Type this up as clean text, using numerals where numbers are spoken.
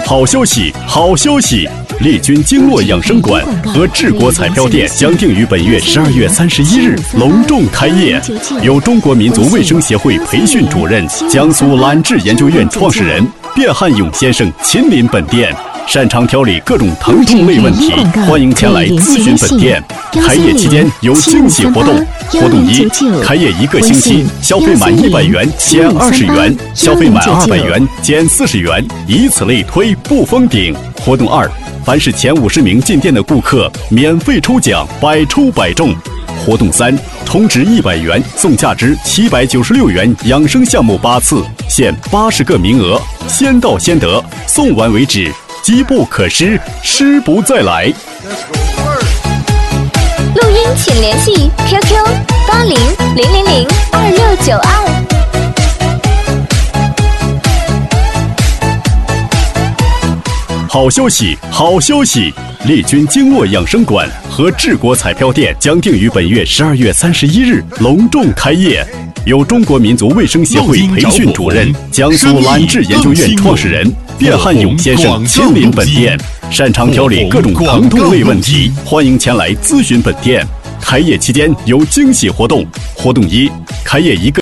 好消息，好消息！丽君经络养生馆和治国彩票店将定于本月12月31日隆重开业。由中国民族卫生协会培训主任、江苏兰智研究院创始人卞汉勇先生亲临本店，擅长调理各种疼痛类问题，欢迎前来咨询本店。开业期间有惊喜活动，活动一：开业1个星期，消费满100元减20元，消费满200元减40元，以此类推，不封顶。活动2：凡是前50名进店的顾客，免费抽奖，100抽100中。活动3：充值100元送价值796元养生项目8次，限80个名额，先到先得，送完为止，机不可失，失不再来。 录音请联系 QQ8000002692。 好消息，好消息！丽君经络养生馆和治国彩票店将定于本月12月31日隆重开业。由中国民族卫生协会培训主任、江苏兰智研究院创始人卞汉勇先生亲临本店，擅长调理各种疼痛类问题，欢迎前来咨询本店。开业期间有惊喜活动，活动1：开业1个